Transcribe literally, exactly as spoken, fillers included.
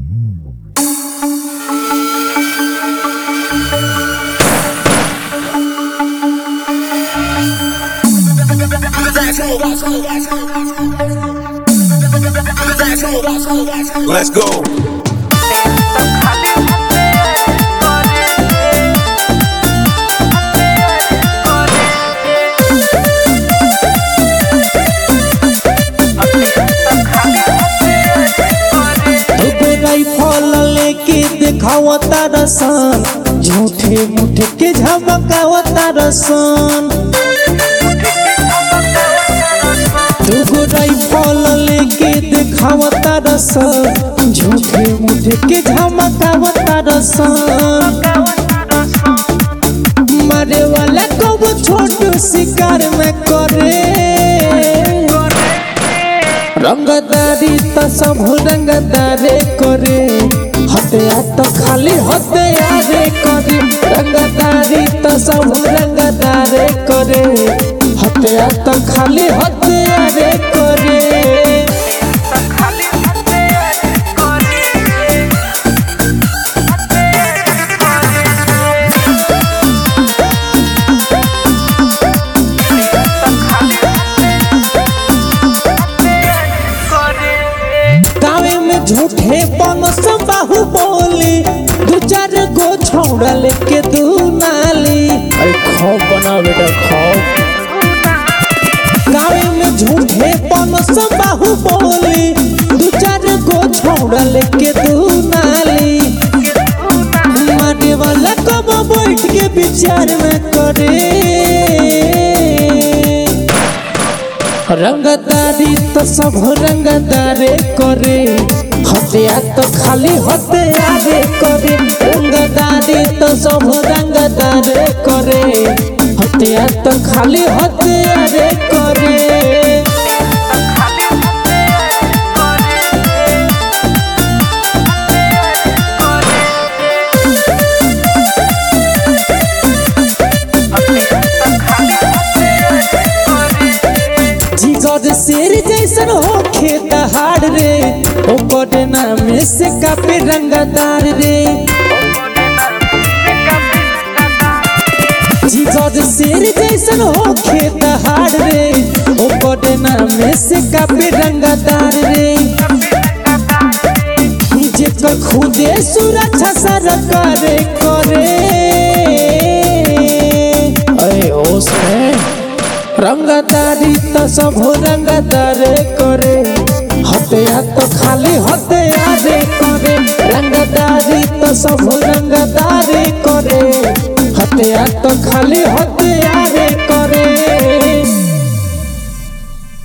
Let's go. दिखावता रसन झूठे मुठे के झमकावता रसन दुगो राइफल लेके दिखावता रसन झूठे मुठे के झमकावता रसन मारे वाला को छोट शिकार में करे रंगदारी त सब रंगदारे करे हत्या तो खाली हत्यारे करे रंगदारी तो सब रंगदारे करे हत्या तो खाली हत्यारे करे झूठे पनस बाहु बोली दू चार गो छौड़ा लेके दू नाली अरे खौफ बना बेटा खौफ गाँव में झूठे पनस बाहु बोली दू चार गो छौड़ा लेके दू नाली मारे वाला कब बैठ के विचार में करे रंगदारी तो सब रंगदारे करे हत्या तो खाली हत्यारे करे रंगदारी तो सब रंगदारे करे हत्या तो खाली हत्यारे करे शेर जैसन हो खेतहार रे ओकर नाम से कापे रंगदार रे जिगर शेर जैसन हो खेतहार रे ओकर नाम से कापे रंगदार रे जेकर खुदे सुरक्षा सरकार करे अरे होश में रंगदारी तो सब रंगदारे करे हत्या तो खाली हत्यारे करे रंगदारी तो सब रंगदारे करे हत्या तो खाली हत्या